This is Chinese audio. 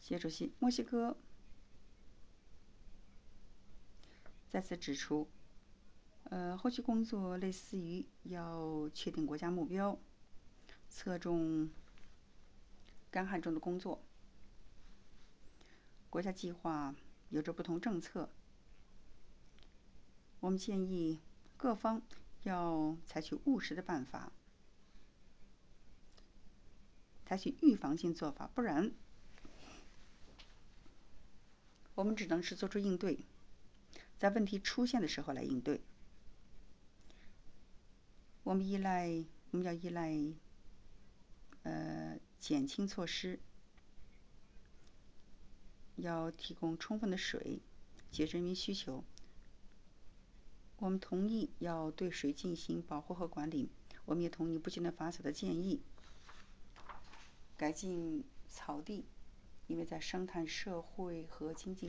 习主席，墨西哥再次指出，后续工作类似于要确定国家目标，侧重干旱中的工作。国家计划有着不同政策，我们建议各方要采取务实的办法，采取预防性做法，不然我们只能是做出应对，在问题出现的时候来应对。我们要依赖减轻措施，要提供充分的水，解决人民需求。我们同意要对水进行保护和管理，我们也同意不进行伐采的建议，改进草地，因为在生态、社会和经济